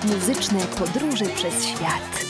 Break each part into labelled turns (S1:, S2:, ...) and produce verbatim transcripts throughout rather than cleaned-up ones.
S1: Muzyczne podróże przez świat.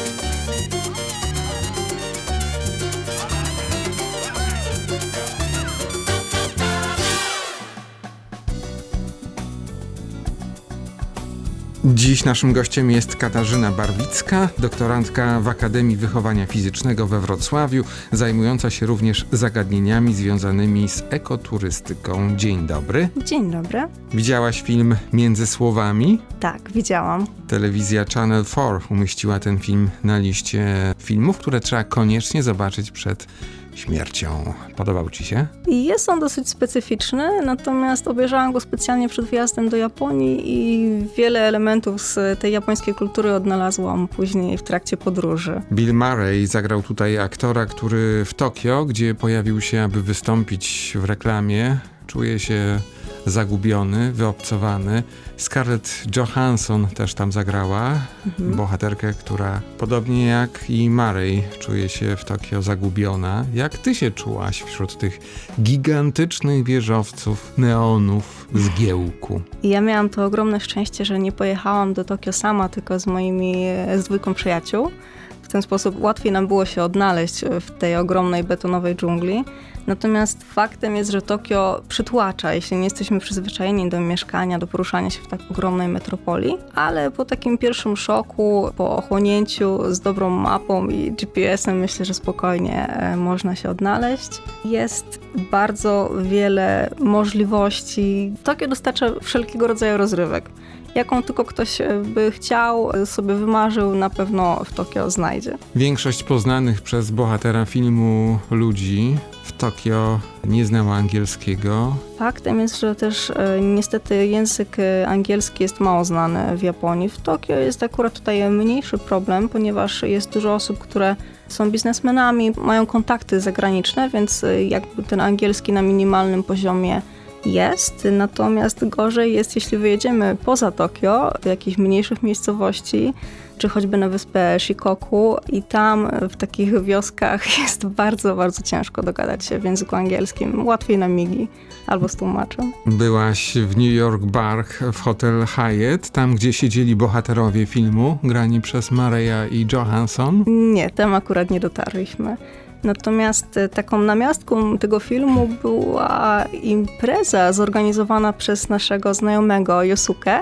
S2: Dziś naszym gościem jest Katarzyna Barwicka, doktorantka w Akademii Wychowania Fizycznego we Wrocławiu, zajmująca się również zagadnieniami związanymi z ekoturystyką. Dzień dobry.
S3: Dzień dobry.
S2: Widziałaś film Między Słowami?
S3: Tak, widziałam.
S2: Telewizja Channel cztery umieściła ten film na liście filmów, które trzeba koniecznie zobaczyć przed śmiercią. Podobał ci się?
S3: Jest on dosyć specyficzny, natomiast obejrzałam go specjalnie przed wyjazdem do Japonii i wiele elementów z tej japońskiej kultury odnalazłam później w trakcie podróży.
S2: Bill Murray zagrał tutaj aktora, który w Tokio, gdzie pojawił się, aby wystąpić w reklamie, czuje się zagubiony, wyobcowany. Scarlett Johansson też tam zagrała, mhm. bohaterkę, która podobnie jak i Murray czuje się w Tokio zagubiona. Jak ty się czułaś wśród tych gigantycznych wieżowców, neonów, zgiełku?
S3: Ja miałam to ogromne szczęście, że nie pojechałam do Tokio sama, tylko z moimi, z dwójką przyjaciół. W ten sposób łatwiej nam było się odnaleźć w tej ogromnej betonowej dżungli. Natomiast faktem jest, że Tokio przytłacza, jeśli nie jesteśmy przyzwyczajeni do mieszkania, do poruszania się w tak ogromnej metropolii. Ale po takim pierwszym szoku, po ochłonięciu z dobrą mapą i G P S-em myślę, że spokojnie można się odnaleźć. Jest bardzo wiele możliwości. Tokio dostarcza wszelkiego rodzaju rozrywek. Jaką tylko ktoś by chciał, sobie wymarzył, na pewno w Tokio znajdzie.
S2: Większość poznanych przez bohatera filmu ludzi w Tokio nie znała angielskiego.
S3: Faktem jest, że też e, niestety język angielski jest mało znany w Japonii. W Tokio jest akurat tutaj mniejszy problem, ponieważ jest dużo osób, które są biznesmenami, mają kontakty zagraniczne, więc jakby ten angielski na minimalnym poziomie jest, natomiast gorzej jest, jeśli wyjedziemy poza Tokio, do jakichś mniejszych miejscowości, czy choćby na wyspę Shikoku i tam w takich wioskach jest bardzo, bardzo ciężko dogadać się w języku angielskim. Łatwiej na migi albo z tłumaczem.
S2: Byłaś w New York Bar w Hotel Hyatt, tam gdzie siedzieli bohaterowie filmu, grani przez Murraya i Johansson?
S3: Nie, tam akurat nie dotarliśmy. Natomiast taką namiastką tego filmu była impreza zorganizowana przez naszego znajomego Yosuke,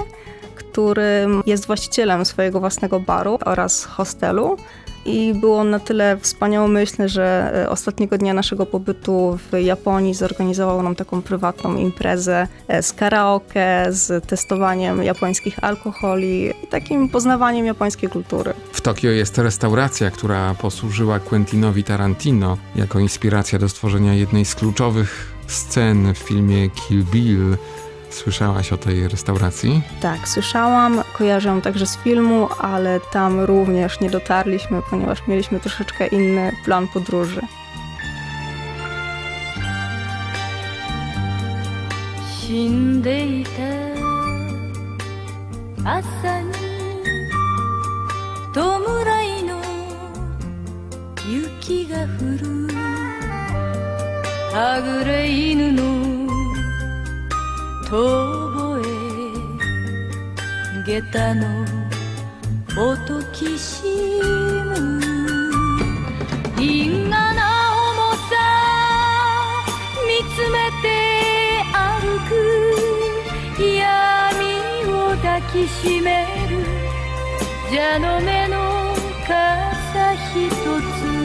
S3: który jest właścicielem swojego własnego baru oraz hostelu. I było on na tyle wspaniałomyślny, że ostatniego dnia naszego pobytu w Japonii zorganizował nam taką prywatną imprezę z karaoke, z testowaniem japońskich alkoholi i takim poznawaniem japońskiej kultury.
S2: W Tokio jest restauracja, która posłużyła Quentinowi Tarantino jako inspiracja do stworzenia jednej z kluczowych scen w filmie Kill Bill. Słyszałaś o tej restauracji?
S3: Tak, słyszałam, kojarzę ją także z filmu, ale tam również nie dotarliśmy, ponieważ mieliśmy troszeczkę inny plan podróży.
S4: 死んでいた朝に弔いの雪が降るはぐれ犬の遠吠え下駄の音きしむ因果な重さ見つめて歩く闇を抱きしめる蛇の目の傘ひとつ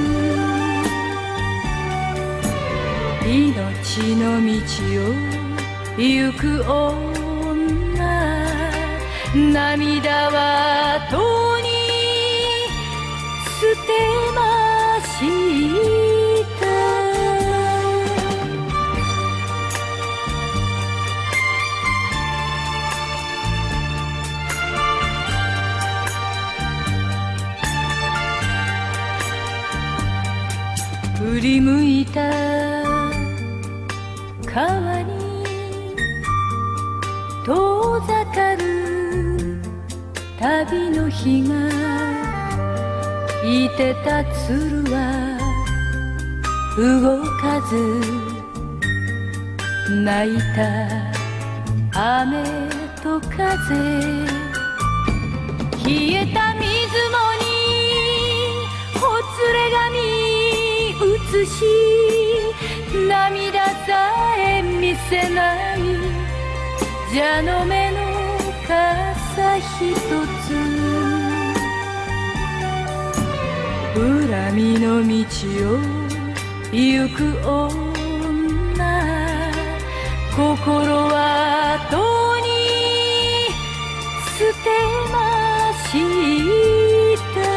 S4: 命の道を行く女涙はとに捨てました振り向いた川に遠ざかる旅の日がいてた鶴は動かず泣いた雨と風冷えた水面にほつれ髪映し涙さえ見せない蛇の目の傘ひとつ恨みの道を行く女心はとに捨てました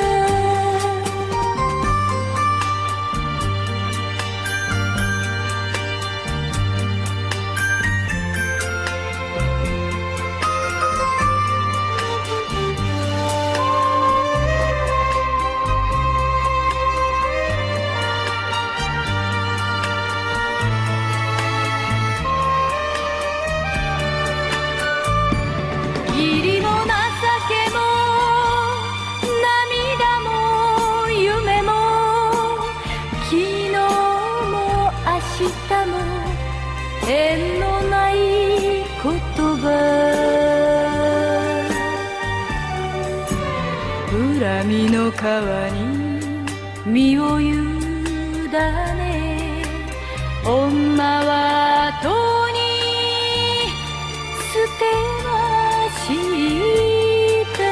S4: 義理も情けも涙も夢も昨日も明日も縁のない言葉恨みの川に身を委ね女はとに捨てました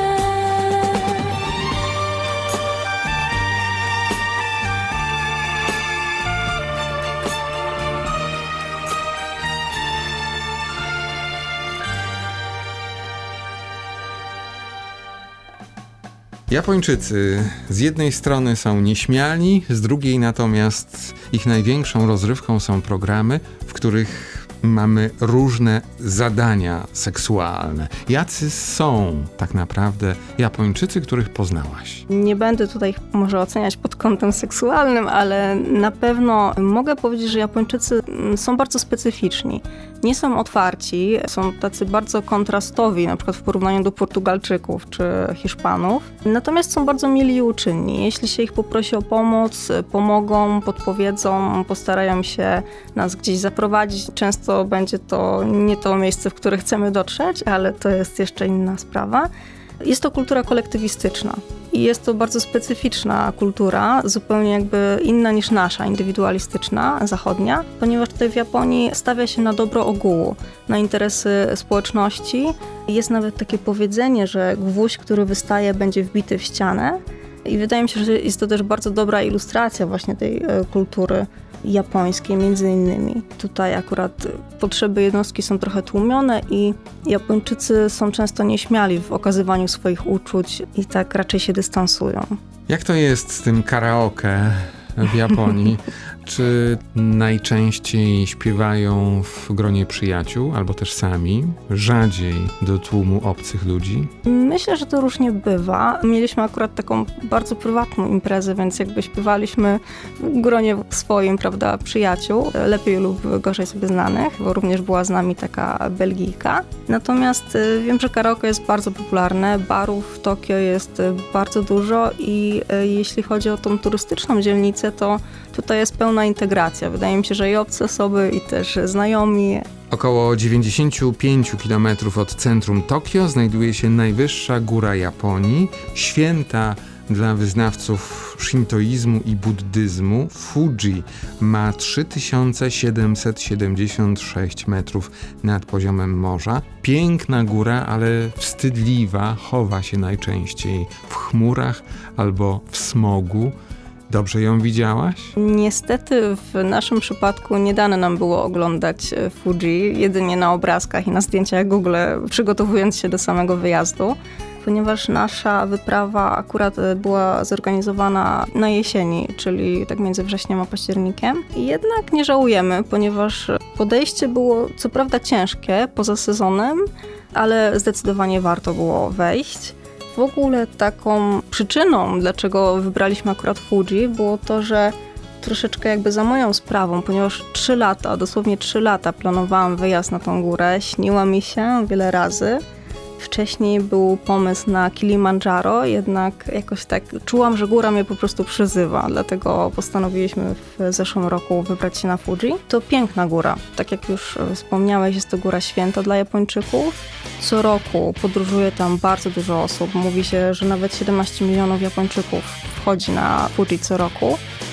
S2: Japończycy z jednej strony są nieśmiali, z drugiej natomiast ich największą rozrywką są programy, w których mamy różne zadania seksualne. Jacy są tak naprawdę Japończycy, których poznałaś?
S3: Nie będę tutaj może oceniać pod kątem seksualnym, ale na pewno mogę powiedzieć, że Japończycy są bardzo specyficzni. Nie są otwarci, są tacy bardzo kontrastowi, na przykład w porównaniu do Portugalczyków czy Hiszpanów. Natomiast są bardzo mili i uczynni. Jeśli się ich poprosi o pomoc, pomogą, podpowiedzą, postarają się nas gdzieś zaprowadzić. Często będzie to nie to miejsce, w które chcemy dotrzeć, ale to jest jeszcze inna sprawa. Jest to kultura kolektywistyczna i jest to bardzo specyficzna kultura, zupełnie jakby inna niż nasza, indywidualistyczna, zachodnia, ponieważ tutaj w Japonii stawia się na dobro ogółu, na interesy społeczności. Jest nawet takie powiedzenie, że gwóźdź, który wystaje, będzie wbity w ścianę i wydaje mi się, że jest to też bardzo dobra ilustracja właśnie tej kultury japońskiej między innymi. Tutaj akurat potrzeby jednostki są trochę tłumione i Japończycy są często nieśmiali w okazywaniu swoich uczuć i tak raczej się dystansują.
S2: Jak to jest z tym karaoke w Japonii? Czy najczęściej śpiewają w gronie przyjaciół, albo też sami, rzadziej do tłumu obcych ludzi?
S3: Myślę, że to różnie bywa. Mieliśmy akurat taką bardzo prywatną imprezę, więc jakby śpiewaliśmy w gronie swoim, prawda, przyjaciół, lepiej lub gorzej sobie znanych, bo również była z nami taka Belgijka. Natomiast wiem, że karaoke jest bardzo popularne, barów w Tokio jest bardzo dużo i jeśli chodzi o tą turystyczną dzielnicę, to tutaj jest pełna integracja. Wydaje mi się, że i obce osoby, i też znajomi.
S2: Około dziewięćdziesiąt pięć kilometrów od centrum Tokio znajduje się najwyższa góra Japonii, święta dla wyznawców szintoizmu i buddyzmu. Fuji ma trzy tysiące siedemset siedemdziesiąt sześć metrów nad poziomem morza. Piękna góra, ale wstydliwa, chowa się najczęściej w chmurach albo w smogu. Dobrze ją widziałaś?
S3: Niestety w naszym przypadku nie dane nam było oglądać Fuji, jedynie na obrazkach i na zdjęciach Google, przygotowując się do samego wyjazdu, ponieważ nasza wyprawa akurat była zorganizowana na jesieni, czyli tak między wrześniem a październikiem. I jednak nie żałujemy, ponieważ podejście było co prawda ciężkie poza sezonem, ale zdecydowanie warto było wejść. W ogóle taką przyczyną, dlaczego wybraliśmy akurat Fuji, było to, że troszeczkę jakby za moją sprawą, ponieważ trzy lata, dosłownie trzy lata planowałam wyjazd na tą górę, śniła mi się wiele razy Wcześniej był pomysł na Kilimandżaro, jednak jakoś tak czułam, że góra mnie po prostu przyzywa, dlatego postanowiliśmy w zeszłym roku wybrać się na Fuji. To piękna góra. Tak jak już wspomniałeś, jest to góra święta dla Japończyków. Co roku podróżuje tam bardzo dużo osób. Mówi się, że nawet siedemnaście milionów Japończyków wchodzi na Fuji co roku.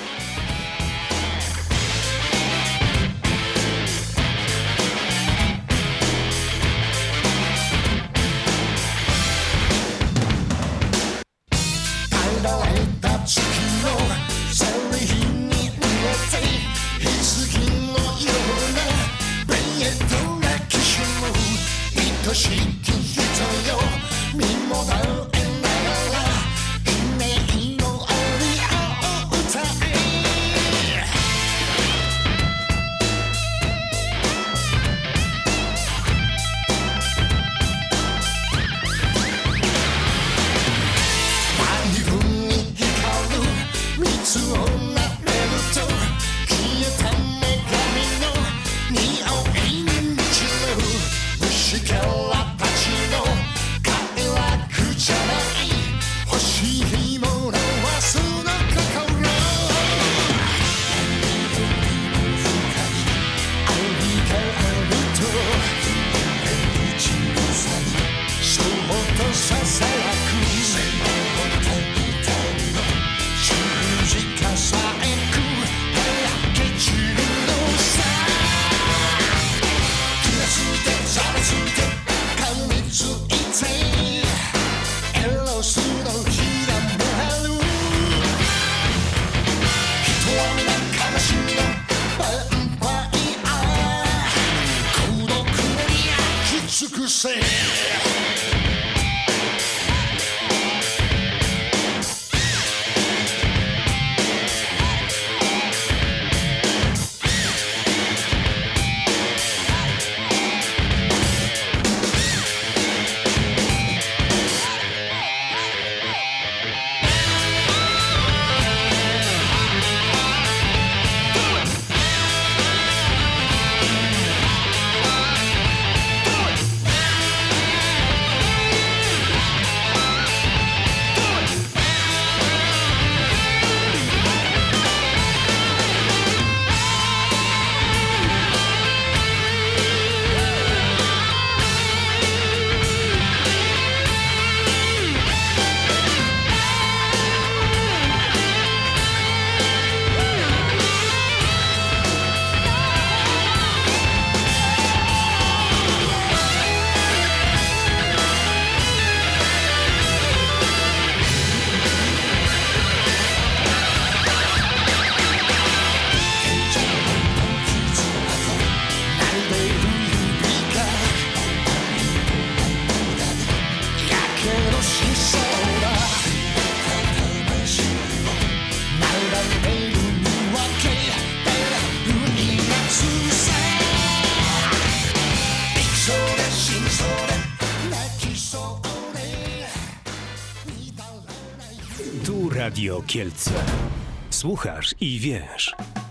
S5: Tu Radio Kielce. Słuchasz i wiesz.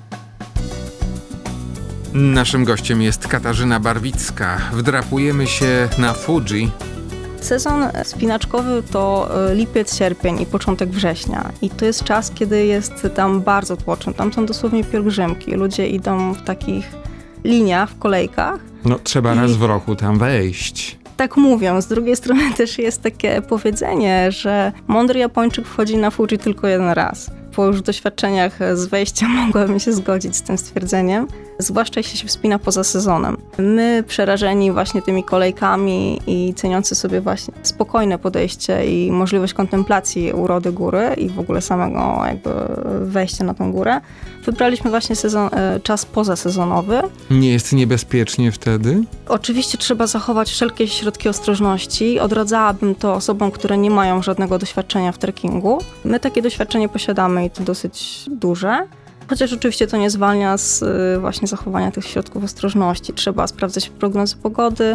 S2: Naszym gościem jest Katarzyna Barwicka. Wdrapujemy się na Fuji.
S3: Sezon spinaczkowy to lipiec, sierpień i początek września. I to jest czas, kiedy jest tam bardzo tłoczno. Tam są dosłownie pielgrzymki. Ludzie idą w takich liniach, w kolejkach.
S2: No trzeba
S3: I...
S2: raz w roku tam wejść.
S3: Tak mówią. Z drugiej strony też jest takie powiedzenie, że mądry Japończyk wchodzi na Fuji tylko jeden raz. Po już doświadczeniach z wejścia mogłabym się zgodzić z tym stwierdzeniem, zwłaszcza jeśli się wspina poza sezonem. My przerażeni właśnie tymi kolejkami i ceniący sobie właśnie spokojne podejście i możliwość kontemplacji urody góry i w ogóle samego jakby wejścia na tą górę, wybraliśmy właśnie sezon, czas pozasezonowy.
S2: Nie jest niebezpiecznie wtedy?
S3: Oczywiście trzeba zachować wszelkie środki ostrożności. Odradzałabym to osobom, które nie mają żadnego doświadczenia w trekkingu. My takie doświadczenie posiadamy i to dosyć duże. Chociaż oczywiście to nie zwalnia z właśnie zachowania tych środków ostrożności. Trzeba sprawdzać prognozy pogody,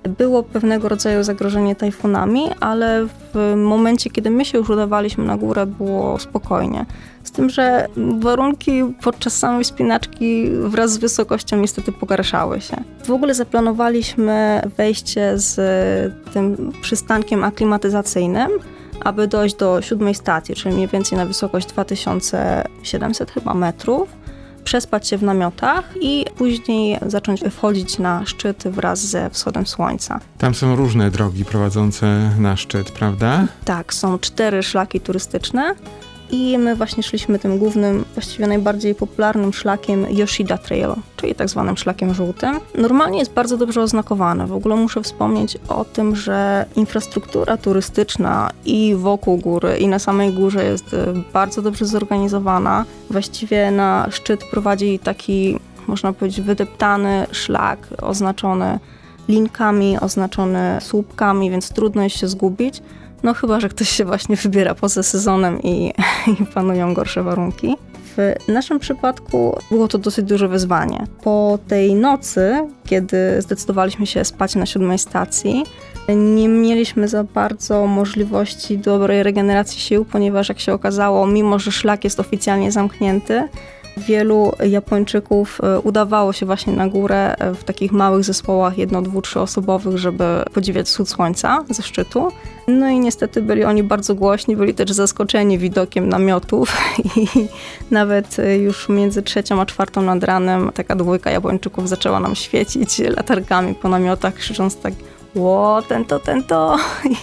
S3: było pewnego rodzaju zagrożenie tajfunami, ale w momencie, kiedy my się już udawaliśmy na górę, było spokojnie. Z tym, że warunki podczas samej wspinaczki wraz z wysokością niestety pogarszały się. W ogóle zaplanowaliśmy wejście z tym przystankiem aklimatyzacyjnym, aby dojść do siódmej stacji, czyli mniej więcej na wysokość dwa tysiące siedemset chyba metrów, przespać się w namiotach i później zacząć wchodzić na szczyt wraz ze wschodem słońca.
S2: Tam są różne drogi prowadzące na szczyt, prawda?
S3: Tak, są cztery szlaki turystyczne i my właśnie szliśmy tym głównym, właściwie najbardziej popularnym szlakiem Yoshida Trail, czyli tak zwanym szlakiem żółtym. Normalnie jest bardzo dobrze oznakowane. W ogóle muszę wspomnieć o tym, że infrastruktura turystyczna i wokół góry, i na samej górze jest bardzo dobrze zorganizowana. Właściwie na szczyt prowadzi taki, można powiedzieć, wydeptany szlak oznaczony linkami, oznaczony słupkami, więc trudno jest się zgubić. No chyba, że ktoś się właśnie wybiera poza sezonem i, i panują gorsze warunki. W naszym przypadku było to dosyć duże wyzwanie. Po tej nocy, kiedy zdecydowaliśmy się spać na siódmej stacji, nie mieliśmy za bardzo możliwości dobrej regeneracji sił, ponieważ jak się okazało, mimo że szlak jest oficjalnie zamknięty, wielu Japończyków udawało się właśnie na górę w takich małych zespołach jedno-, dwu-, trzyosobowych, żeby podziwiać wschód słońca ze szczytu. No i niestety byli oni bardzo głośni, byli też zaskoczeni widokiem namiotów i nawet już między trzecią a czwartą nad ranem taka dwójka Japończyków zaczęła nam świecić latarkami po namiotach, krzycząc tak: ło, ten to, ten to.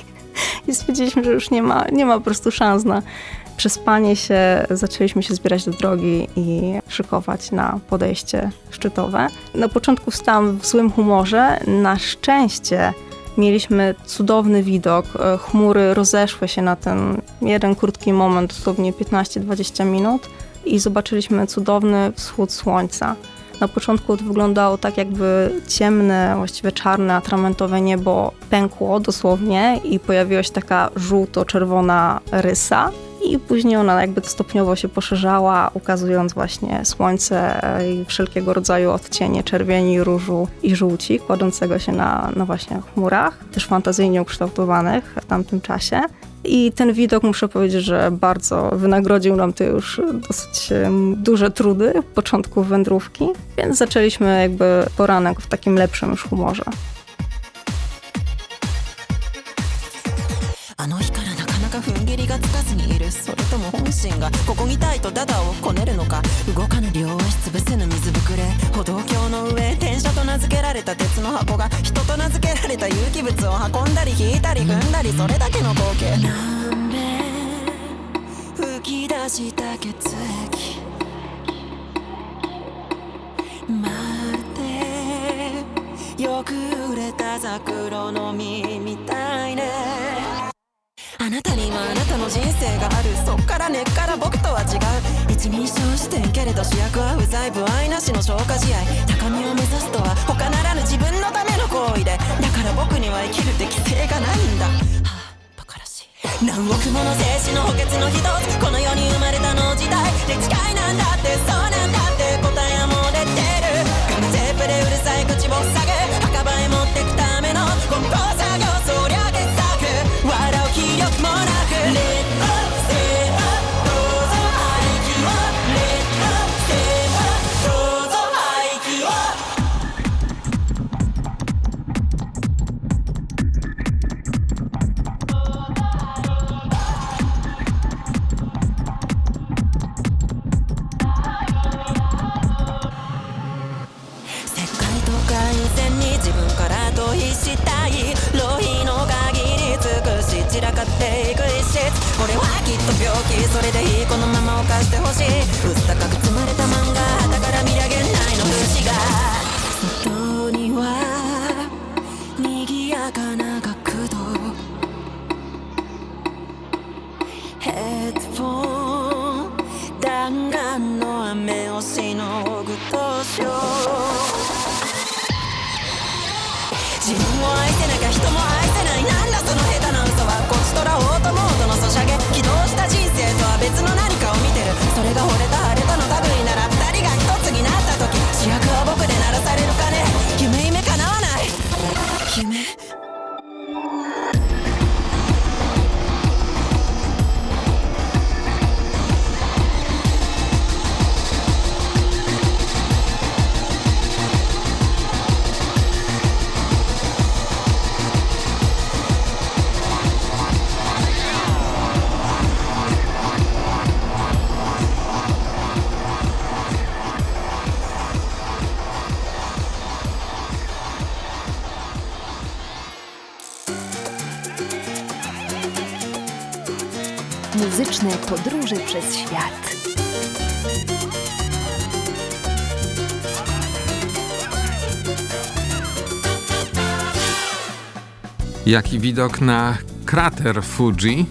S3: I stwierdziliśmy, że już nie ma, nie ma po prostu szans na przespanie się. Zaczęliśmy się zbierać do drogi i szykować na podejście szczytowe. Na początku wstałam w złym humorze. Na szczęście mieliśmy cudowny widok. Chmury rozeszły się na ten jeden krótki moment, dosłownie piętnaście dwadzieścia minut i zobaczyliśmy cudowny wschód słońca. Na początku to wyglądało tak, jakby ciemne, właściwie czarne, atramentowe niebo pękło dosłownie i pojawiła się taka żółto-czerwona rysa. I później ona jakby stopniowo się poszerzała, ukazując właśnie słońce i wszelkiego rodzaju odcienie czerwieni, różu i żółci, kładącego się na, na właśnie chmurach, też fantazyjnie ukształtowanych w tamtym czasie. I ten widok, muszę powiedzieć, że bardzo wynagrodził nam to już dosyć duże trudy w początku wędrówki, więc zaczęliśmy jakby poranek w takim lepszym już humorze.
S6: あの日からなかなか踏ん切りがつかずにいる。それとも本心がここにたいとダダをこねるのか。動かぬ両足潰せぬ水ぶくれ。歩道橋の上、電車と名付けられた鉄の箱が人と名付けられた有機物を運んだり引いたり踏んだり、それだけの光景。なんで吹き出した血液、まるでよく売れた桜の実みたいね。あなたにはあなたの人生がある。そっから根っから僕とは違う。一人称視点けれど主役は不在、不愛なしの消化試合。高みを目指すとは他ならぬ自分のための行為で、だから僕には生きる適性がないんだ。はあ、バカらしい。何億もの精子の補欠の一つ、この世に生まれたの時代で誓いなんだって、そうなんだって答えはもう出てる。ガムテープでうるさい口を塞ぐ、墓場へ持ってくための梱包作業、そりゃ傑作。笑う気力もなく Let up, say up どうぞ排気を Let up, say up どうぞ排気を世界とか優先に自分から逃避したい。浪費の限り尽くし散らかっていく一室。俺はきっと病気、それでいい、このまま犯してほしい。薄高く積まれた漫画、旗から見上げないの節が。外には賑やかな学童、ヘッドフォン弾丸の雨をしのぐとしよう。自分を愛せなきゃ人も愛せない。なんだその下手な嘘は。こちとらオートモードのソシャゲ。起動した人生とは別の何かを見てる。それが惚れた晴れたの類なら二人が一つになった時、主役は僕で鳴らされるかね。夢夢叶わない。 夢
S1: Muzyczne podróże przez świat.
S2: Jaki widok na krater Fuji?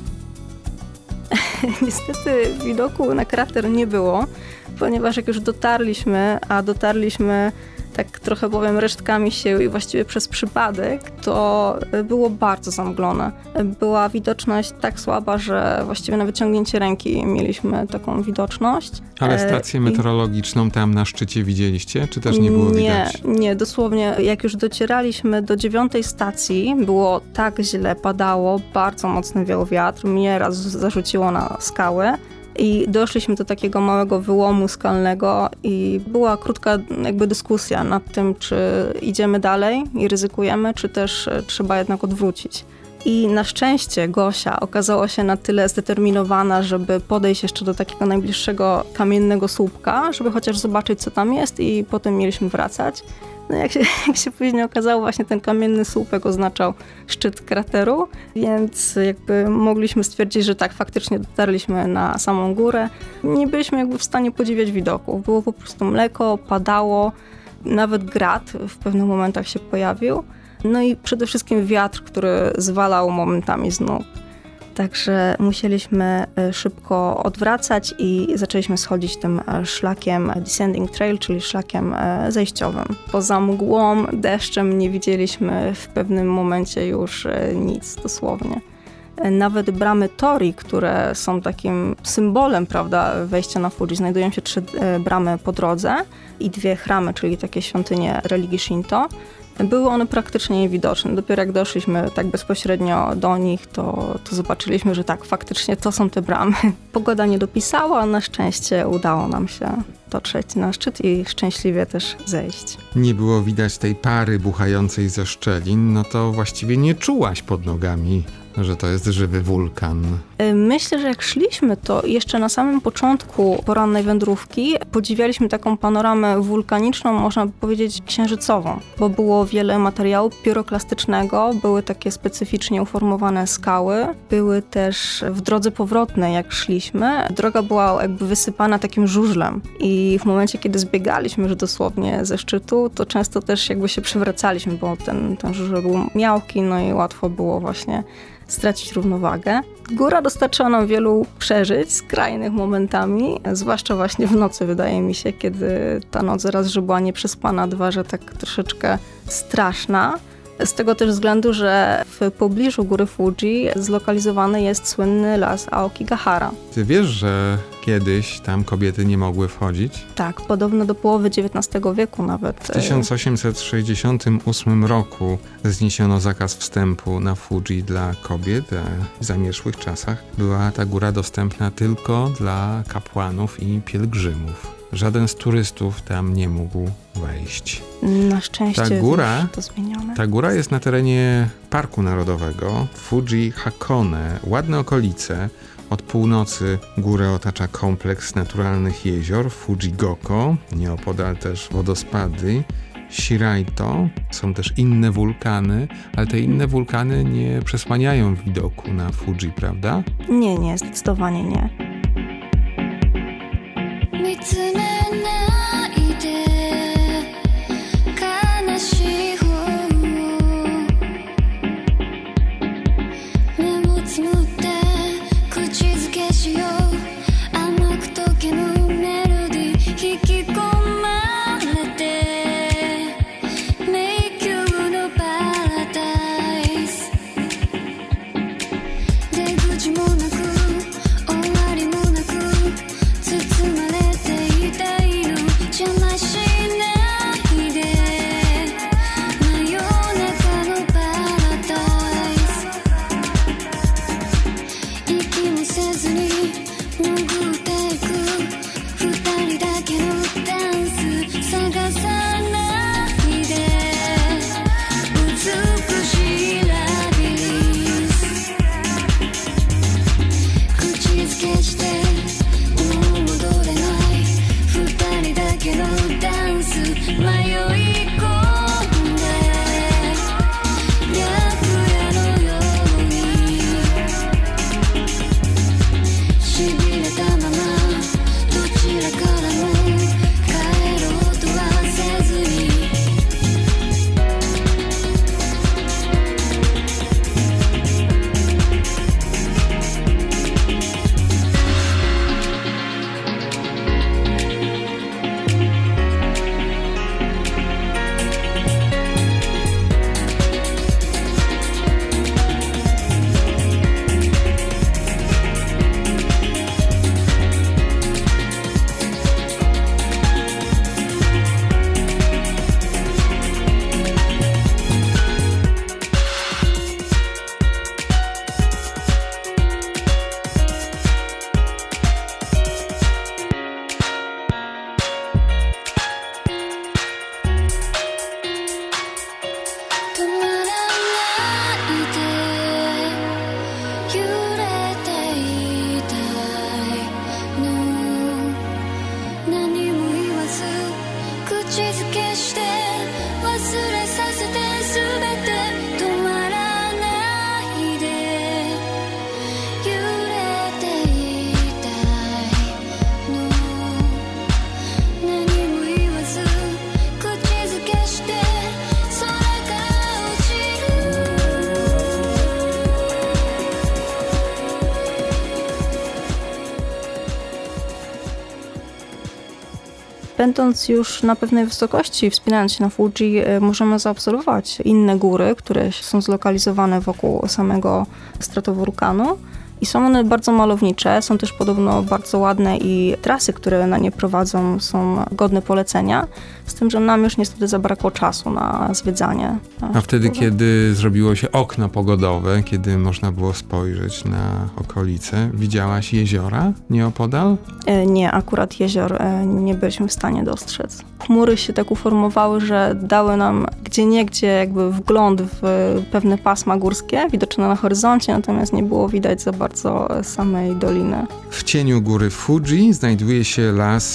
S3: Niestety widoku na krater nie było, ponieważ jak już dotarliśmy, a dotarliśmy tak trochę powiem resztkami sił i właściwie przez przypadek, to było bardzo zamglone. Była widoczność tak słaba, że właściwie na wyciągnięcie ręki mieliśmy taką widoczność.
S2: Ale stację meteorologiczną tam na szczycie widzieliście, czy też nie było
S3: nie,
S2: widać?
S3: Nie, dosłownie jak już docieraliśmy do dziewiątej stacji, było tak źle, padało, bardzo mocny wiał wiatr, mnie raz zarzuciło na skałę. I doszliśmy do takiego małego wyłomu skalnego i była krótka jakby dyskusja nad tym, czy idziemy dalej i ryzykujemy, czy też trzeba jednak odwrócić. I na szczęście Gosia okazała się na tyle zdeterminowana, żeby podejść jeszcze do takiego najbliższego kamiennego słupka, żeby chociaż zobaczyć, co tam jest i potem mieliśmy wracać. No jak się, jak się później okazało, właśnie ten kamienny słupek oznaczał szczyt krateru, więc jakby mogliśmy stwierdzić, że tak, faktycznie dotarliśmy na samą górę. Nie byliśmy jakby w stanie podziwiać widoków. Było po prostu mleko, padało, nawet grad w pewnych momentach się pojawił. No i przede wszystkim wiatr, który zwalał momentami z nóg. Także musieliśmy szybko odwracać i zaczęliśmy schodzić tym szlakiem descending trail, czyli szlakiem zejściowym. Poza mgłą, deszczem nie widzieliśmy w pewnym momencie już nic, dosłownie. Nawet bramy Tori, które są takim symbolem, prawda, wejścia na Fuji, znajdują się trzy bramy po drodze i dwie chramy, czyli takie świątynie religii Shinto. Były one praktycznie niewidoczne. Dopiero jak doszliśmy tak bezpośrednio do nich, to, to zobaczyliśmy, że tak, faktycznie to są te bramy. Pogoda nie dopisała, na szczęście udało nam się dotrzeć na szczyt i szczęśliwie też zejść.
S2: Nie było widać tej pary buchającej ze szczelin, no to właściwie nie czułaś pod nogami, że to jest żywy wulkan.
S3: Myślę, że jak szliśmy, to jeszcze na samym początku porannej wędrówki podziwialiśmy taką panoramę wulkaniczną, można by powiedzieć księżycową, bo było wiele materiału piroklastycznego, były takie specyficznie uformowane skały, były też w drodze powrotnej, jak szliśmy. Droga była jakby wysypana takim żużlem i w momencie, kiedy zbiegaliśmy już dosłownie ze szczytu, to często też jakby się przewracaliśmy, bo ten, ten żużel był miałki, no i łatwo było właśnie stracić równowagę. Góra dostarczyła nam wielu przeżyć, skrajnych momentami, zwłaszcza właśnie w nocy, wydaje mi się, kiedy ta noc raz, że była nieprzespana, dwa, że tak troszeczkę straszna. Z tego też względu, że w pobliżu góry Fuji zlokalizowany jest słynny las Aokigahara.
S2: Ty wiesz, że kiedyś tam kobiety nie mogły wchodzić?
S3: Tak, podobno do połowy dziewiętnastego wieku nawet.
S2: W tysiąc osiemset sześćdziesiątym ósmym roku zniesiono zakaz wstępu na Fuji dla kobiet, a w zamierzchłych czasach była ta góra dostępna tylko dla kapłanów i pielgrzymów. Żaden z turystów tam nie mógł wejść.
S3: Na szczęście
S2: ta góra,
S3: to zmienione.
S2: Ta góra jest na terenie Parku Narodowego Fuji Hakone. Ładne okolice. Od północy górę otacza kompleks naturalnych jezior Fujigoko, nieopodal też wodospady Shiraito. Są też inne wulkany, ale te inne wulkany nie przesłaniają widoku na Fuji, prawda?
S3: Nie, nie, zdecydowanie nie.
S4: 見つめないで悲しい方目をつむって口づけしよう甘く溶けのメロディー引き込まれて迷宮のパラダイス出口もなく終わりもなく包まれていて
S3: Będąc już na pewnej wysokości, wspinając się na Fuji, możemy zaobserwować inne góry, które są zlokalizowane wokół samego stratowulkanu. I są one bardzo malownicze, są też podobno bardzo ładne i trasy, które na nie prowadzą, są godne polecenia. Z tym, że nam już niestety zabrakło czasu na zwiedzanie.
S2: A wtedy, kiedy zrobiło się okno pogodowe, kiedy można było spojrzeć na okolice, widziałaś jeziora nieopodal?
S3: E, Nie, akurat jezior e, nie byliśmy w stanie dostrzec. Chmury się tak uformowały, że dały nam gdzieniegdzie jakby wgląd w pewne pasma górskie, widoczne na horyzoncie, natomiast nie było widać za bardzo samej doliny.
S2: W cieniu góry Fuji znajduje się las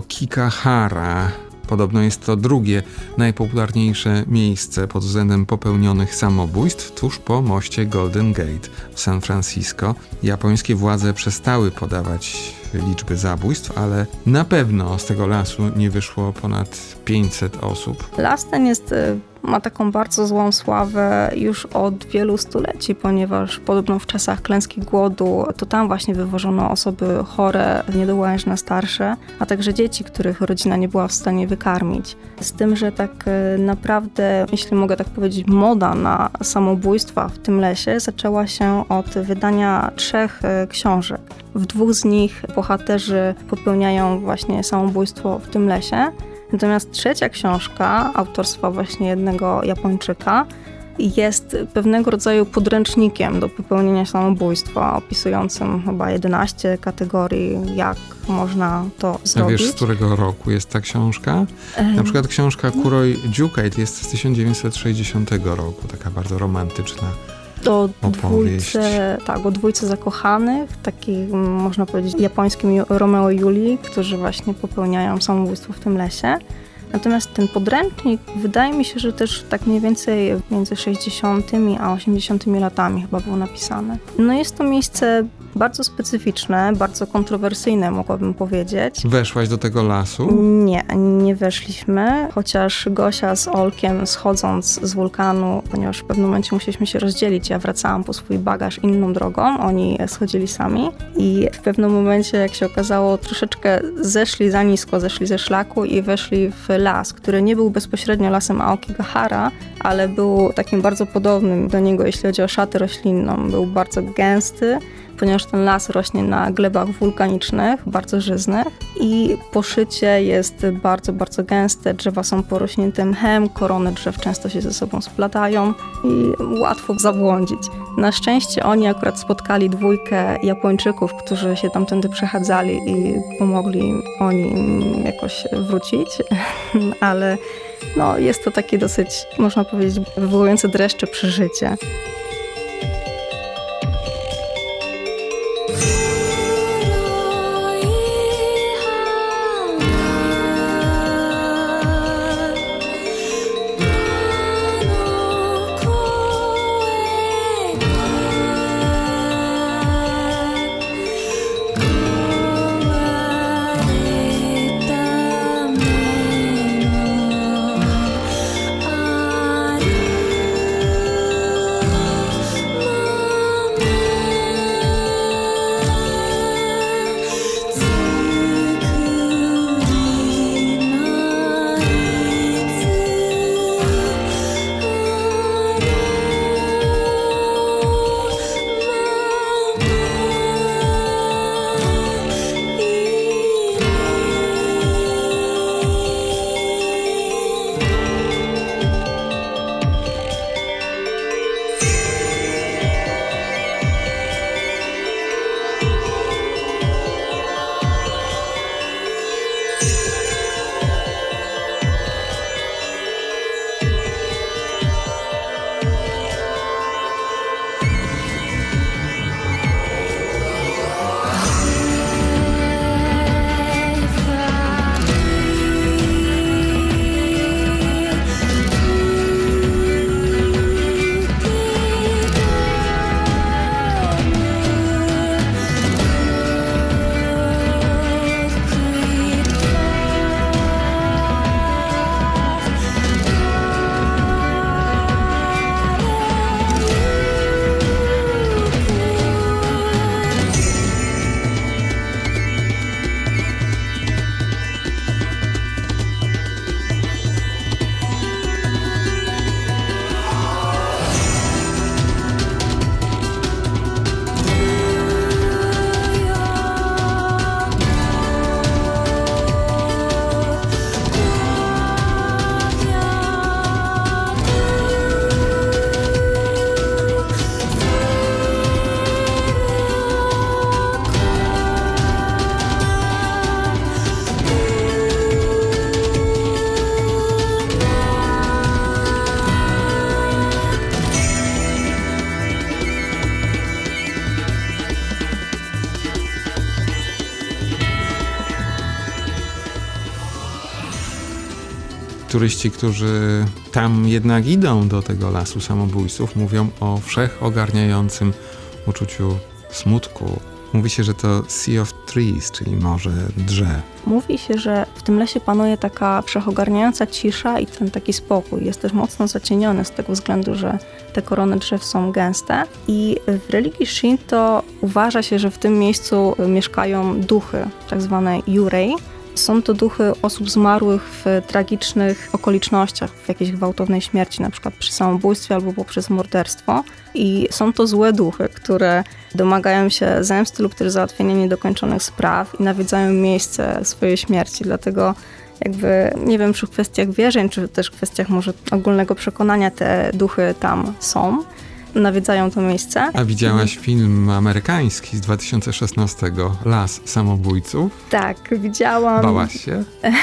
S2: Aokigahara. Podobno jest to drugie najpopularniejsze miejsce pod względem popełnionych samobójstw tuż po moście Golden Gate w San Francisco. Japońskie władze przestały podawać liczby zabójstw, ale na pewno z tego lasu nie wyszło ponad pięćset osób.
S3: Las ten jest, ma taką bardzo złą sławę już od wielu stuleci, ponieważ podobno w czasach klęski głodu to tam właśnie wywożono osoby chore, niedołężne, starsze, a także dzieci, których rodzina nie była w stanie wykarmić. Z tym, że tak naprawdę, jeśli mogę tak powiedzieć, moda na samobójstwa w tym lesie zaczęła się od wydania trzech książek. W dwóch z nich bohaterzy popełniają właśnie samobójstwo w tym lesie. Natomiast trzecia książka, autorstwa właśnie jednego Japończyka, jest pewnego rodzaju podręcznikiem do popełnienia samobójstwa, opisującym chyba jedenaście kategorii, jak można to zrobić.
S2: A wiesz, z którego roku jest ta książka? Na przykład książka Kuroi Jukeit jest z tysiąc dziewięćset sześćdziesiątego roku, taka bardzo romantyczna.
S3: O dwójce, tak, o dwójce zakochanych, takich można powiedzieć japońskim Romeo i Julii, którzy właśnie popełniają samobójstwo w tym lesie. Natomiast ten podręcznik wydaje mi się, że też tak mniej więcej między sześćdziesiątymi a osiemdziesiątymi latami chyba był napisany. No jest to miejsce bardzo specyficzne, bardzo kontrowersyjne, mogłabym powiedzieć.
S2: Weszłaś do tego lasu?
S3: Nie, nie weszliśmy, chociaż Gosia z Olkiem schodząc z wulkanu, ponieważ w pewnym momencie musieliśmy się rozdzielić, ja wracałam po swój bagaż inną drogą, oni schodzili sami i w pewnym momencie, jak się okazało, troszeczkę zeszli za nisko, zeszli ze szlaku i weszli w las, który nie był bezpośrednio lasem Aokigahara, ale był takim bardzo podobnym do niego, jeśli chodzi o szatę roślinną. Był bardzo gęsty, ponieważ ten las rośnie na glebach wulkanicznych, bardzo żyznych i poszycie jest bardzo, bardzo gęste. Drzewa są porośnięte mchem, korony drzew często się ze sobą splatają i łatwo zabłądzić. Na szczęście oni akurat spotkali dwójkę Japończyków, którzy się tamtędy przechadzali i pomogli oni im jakoś wrócić, ale no, jest to takie dosyć, można powiedzieć, wywołujące dreszcze przeżycie.
S2: turyści, którzy tam jednak idą do tego lasu samobójców, mówią o wszechogarniającym uczuciu smutku. Mówi się, że to Sea of Trees, czyli morze drzew.
S3: Mówi się, że w tym lesie panuje taka wszechogarniająca cisza i ten taki spokój. Jest też mocno zacieniony z tego względu, że te korony drzew są gęste. I w religii Shinto uważa się, że w tym miejscu mieszkają duchy, tak zwane yurei. Są to duchy osób zmarłych w tragicznych okolicznościach, w jakiejś gwałtownej śmierci, na przykład przy samobójstwie albo poprzez morderstwo. I są to złe duchy, które domagają się zemsty lub też załatwienia niedokończonych spraw i nawiedzają miejsce swojej śmierci. Dlatego jakby, nie wiem, czy w kwestiach wierzeń, czy też w kwestiach może ogólnego przekonania te duchy tam są. Nawiedzają to miejsce.
S2: A widziałaś film amerykański z dwa tysiące szesnastego, Las Samobójców?
S3: Tak, widziałam.
S2: Bałaś się?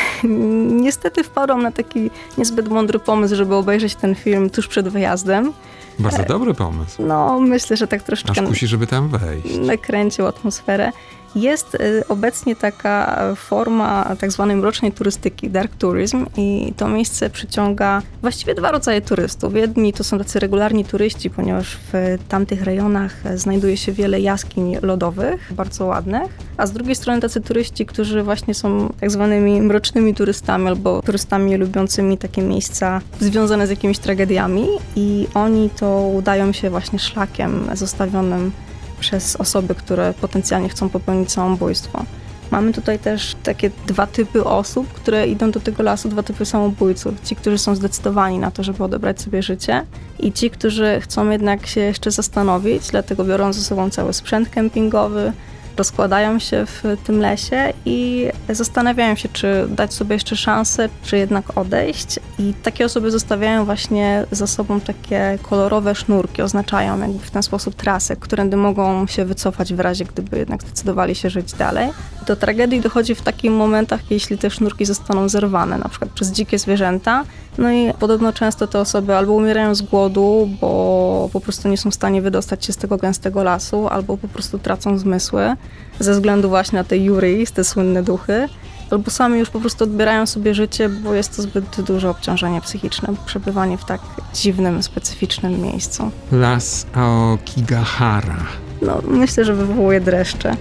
S3: Niestety wpadłam na taki niezbyt mądry pomysł, żeby obejrzeć ten film tuż przed wyjazdem.
S2: Bardzo dobry pomysł.
S3: No, myślę, że tak troszeczkę
S2: Aż kusi, żeby tam wejść.
S3: nakręcił atmosferę. Jest y, obecnie taka forma tak zwanej mrocznej turystyki, dark tourism, i to miejsce przyciąga właściwie dwa rodzaje turystów. Jedni to są tacy regularni turyści, ponieważ w tamtych rejonach znajduje się wiele jaskiń lodowych, bardzo ładnych, a z drugiej strony tacy turyści, którzy właśnie są tak zwanymi mrocznymi turystami albo turystami lubiącymi takie miejsca związane z jakimiś tragediami, i oni to udają się właśnie szlakiem zostawionym przez osoby, które potencjalnie chcą popełnić samobójstwo. Mamy tutaj też takie dwa typy osób, które idą do tego lasu, dwa typy samobójców. Ci, którzy są zdecydowani na to, żeby odebrać sobie życie, i ci, którzy chcą jednak się jeszcze zastanowić, dlatego biorą ze sobą cały sprzęt kempingowy, rozkładają się w tym lesie i zastanawiają się, czy dać sobie jeszcze szansę, czy jednak odejść. I takie osoby zostawiają właśnie za sobą takie kolorowe sznurki, oznaczają jakby w ten sposób trasę, którędy mogą się wycofać w razie, gdyby jednak zdecydowali się żyć dalej. Do tragedii dochodzi w takich momentach, jeśli te sznurki zostaną zerwane, na przykład przez dzikie zwierzęta. No i podobno często te osoby albo umierają z głodu, bo po prostu nie są w stanie wydostać się z tego gęstego lasu, albo po prostu tracą zmysły ze względu właśnie na te yuri, te słynne duchy, albo sami już po prostu odbierają sobie życie, bo jest to zbyt duże obciążenie psychiczne, przebywanie w tak dziwnym, specyficznym miejscu.
S2: Las Aokigahara.
S3: No, myślę, że wywołuje dreszcze.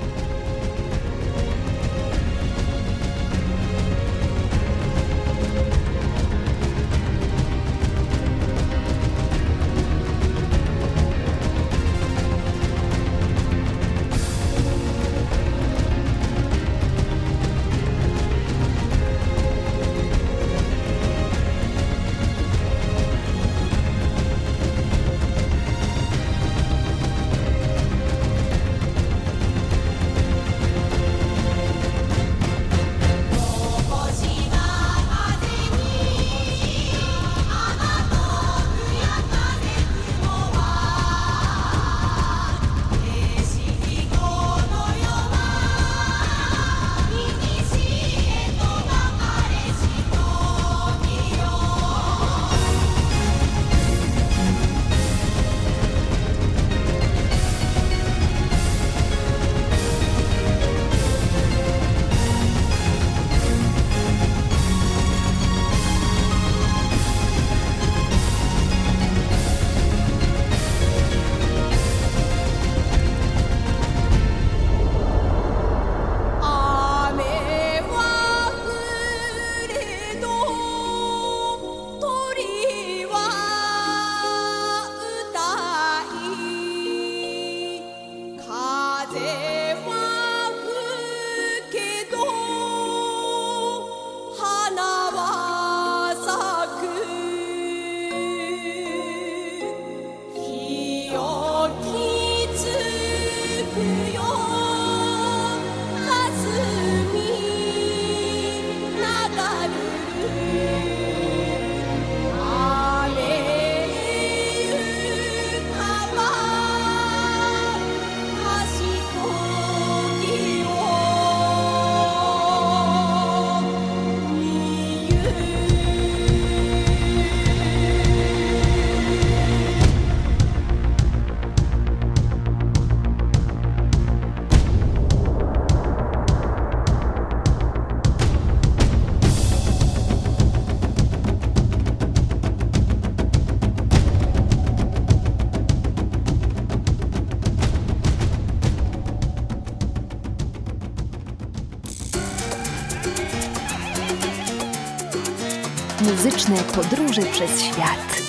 S1: Muzyczne podróże przez świat.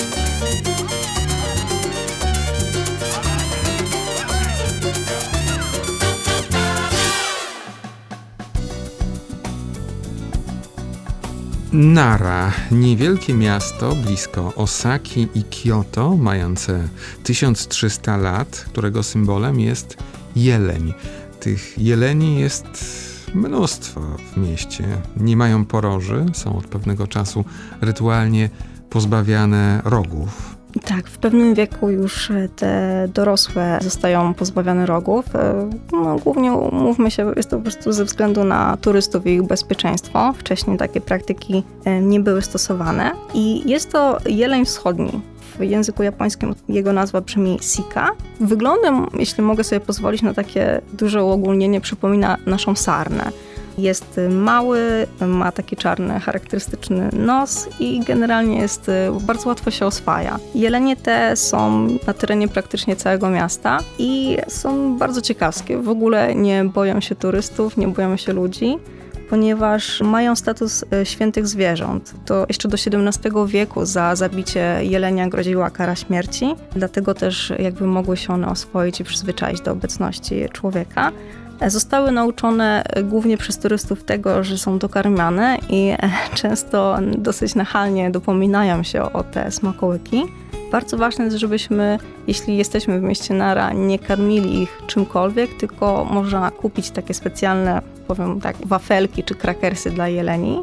S2: Nara, niewielkie miasto blisko Osaki i Kyoto, mające tysiąc trzysta lat, którego symbolem jest jeleń. Tych jeleni jest mnóstwo w mieście. Nie mają poroży, są od pewnego czasu rytualnie pozbawiane rogów.
S3: Tak, w pewnym wieku już te dorosłe zostają pozbawione rogów. No, głównie, mówmy się, jest to po prostu ze względu na turystów i ich bezpieczeństwo. Wcześniej takie praktyki nie były stosowane. I jest to jeleń wschodni. W języku japońskim jego nazwa brzmi sika. Wyglądem, jeśli mogę sobie pozwolić na takie duże uogólnienie, przypomina naszą sarnę. Jest mały, ma taki czarny, charakterystyczny nos i generalnie jest, bardzo łatwo się oswaja. Jelenie te są na terenie praktycznie całego miasta i są bardzo ciekawskie. W ogóle nie boją się turystów, nie boją się ludzi, ponieważ mają status świętych zwierząt. To jeszcze do siedemnastego wieku za zabicie jelenia groziła kara śmierci, dlatego też jakby mogły się one oswoić i przyzwyczaić do obecności człowieka. Zostały nauczone głównie przez turystów tego, że są dokarmiane i często dosyć nachalnie dopominają się o te smakołyki. Bardzo ważne jest, żebyśmy, jeśli jesteśmy w mieście Nara, nie karmili ich czymkolwiek, tylko można kupić takie specjalne, powiem tak, wafelki czy krakersy dla jeleni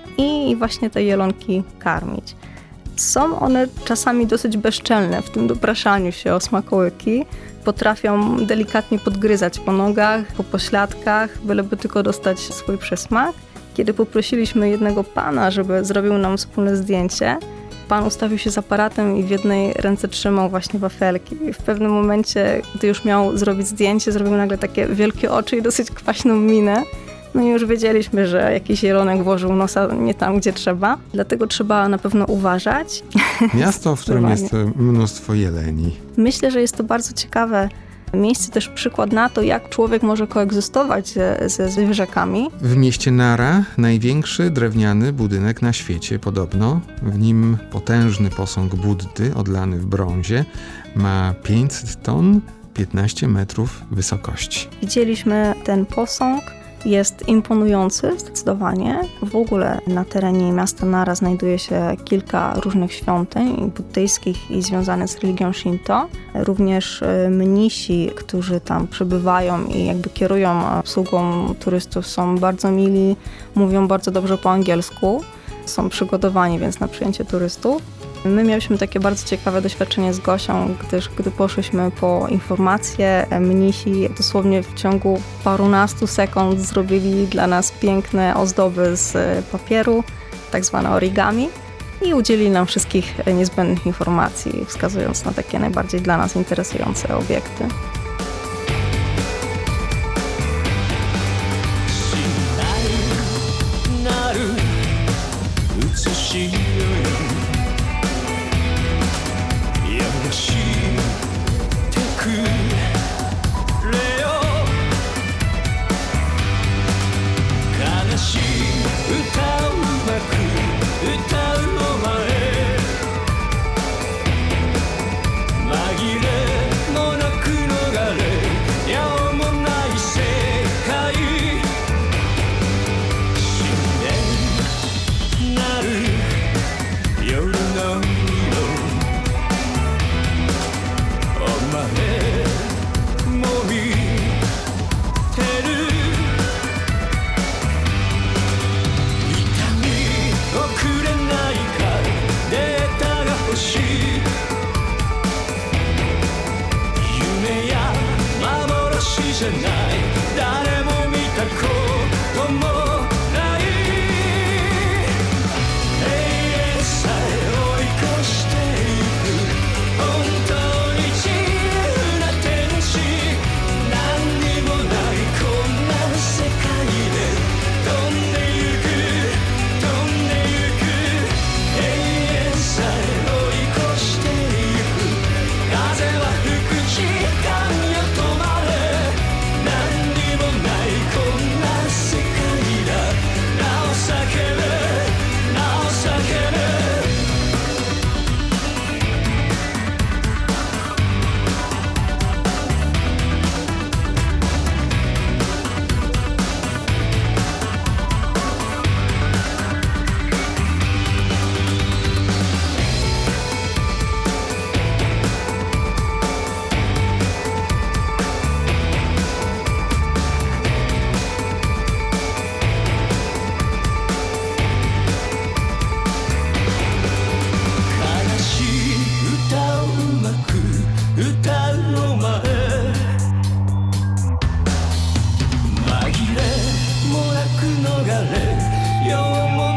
S3: i właśnie te jelonki karmić. Są one czasami dosyć bezczelne w tym dopraszaniu się o smakołyki. Potrafią delikatnie podgryzać po nogach, po pośladkach, byleby tylko dostać swój przysmak. Kiedy poprosiliśmy jednego pana, żeby zrobił nam wspólne zdjęcie, pan ustawił się z aparatem i w jednej ręce trzymał właśnie wafelki. I w pewnym momencie, gdy już miał zrobić zdjęcie, zrobił nagle takie wielkie oczy i dosyć kwaśną minę. No i już wiedzieliśmy, że jakiś jelonek włożył nosa nie tam, gdzie trzeba. Dlatego trzeba na pewno uważać.
S2: Miasto, w którym jest mnóstwo jeleni.
S3: Myślę, że jest to bardzo ciekawe miejsce, też przykład na to, jak człowiek może koegzystować ze, ze zwierzakami.
S2: W mieście Nara największy drewniany budynek na świecie podobno. W nim potężny posąg Buddy odlany w brązie ma pięćset ton, piętnaście metrów wysokości.
S3: Widzieliśmy ten posąg. Jest imponujący zdecydowanie. W ogóle na terenie miasta Nara znajduje się kilka różnych świątyń buddyjskich i związanych z religią Shinto. Również mnisi, którzy tam przebywają i jakby kierują obsługą turystów, są bardzo mili, mówią bardzo dobrze po angielsku. Są przygotowani więc na przyjęcie turystów. My mieliśmy takie bardzo ciekawe doświadczenie z Gosią, gdyż gdy poszliśmy po informacje, mnisi dosłownie w ciągu parunastu sekund zrobili dla nas piękne ozdoby z papieru, tak zwane origami, i udzielili nam wszystkich niezbędnych informacji, wskazując na takie najbardziej dla nas interesujące obiekty.
S7: れよも